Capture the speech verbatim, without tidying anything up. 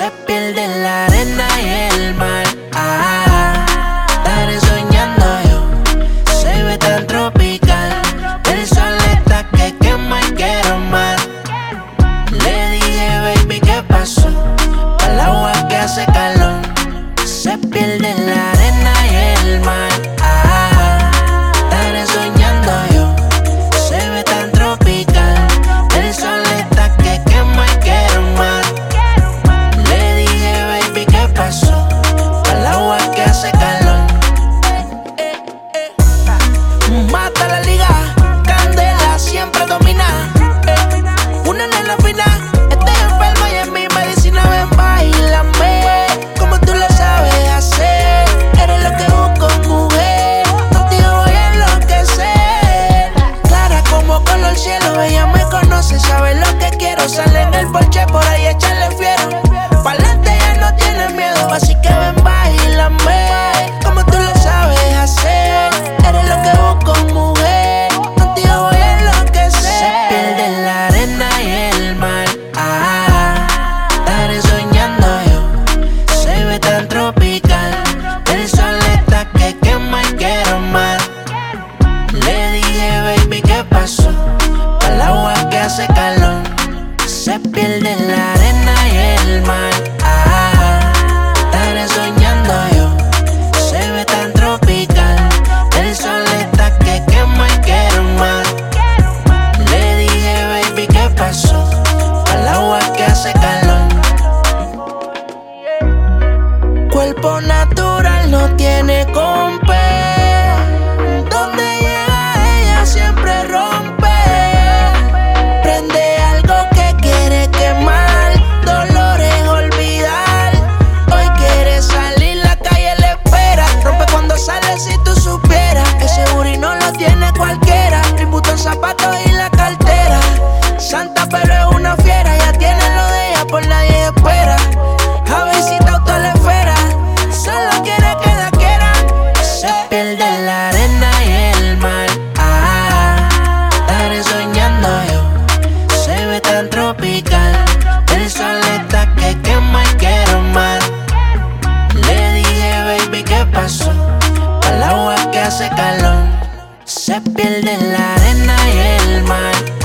se pierde en la arena y el mar. Ah, estaré soñando yo, se ve tan tropical. El sol está que quema y quiero más. Le dije, baby, ¿qué pasó? Al agua que hace calor, se pierde en la arena y el mar. Ah, estaré soñando yo, se ve tan tropical. El sol está que quema y quiero más. Le dije, baby, ¿qué pasó? Al agua que hace calor. Mata la liga, candela siempre domina. Una nena fina, estoy enferma y en mi medicina. Ven, bailame, como tú lo sabes hacer. Eres lo que busco, mujer, contigo voy a enloquecer. Clara como color cielo, ella me conoce, sabe lo que quiero. Sale en el porche, por ahí echarle fiero. Pa'lante ella no tiene miedo, así que ven, bailame, como tú lo sabes hacer. Eres lo que busco, mujer, contigo voy a enloquecer. Se pierde en la arena y el mar. Ah, estaré soñando yo, se ve tan tropical. El sol está que quema y quiero más. Le dije, baby, ¿qué pasó? Al agua que hace calor, se pierde en la arena y el mar. Ah, estaré soñando yo, se ve tan tropical. El sol está que quema y quiero más. Le dije, baby, ¿qué pasó? Al agua que hace calor. Cuerpo natural no tiene compe. Donde llega ella siempre rompe. Prende algo que quiere quemar, dolores olvidar. Hoy quiere salir, la calle le espera. Rompe cuando sale si tú supieras. Ese booty no lo tiene cualquiera. Tributo en zapatos y la cartera. Santa pero es una fiera. Ya tiene lo de ella, por nadie espera. Ha visitado toda la esfera, solo quiere que la quiera. Se pierde en la arena y el mar. Ah, estaré soñando yo, se ve tan tropical. El sol está que quema y quiero más. Le dije, baby, ¿qué pasó? Al agua que hace calor, se pierde en la arena y el mar.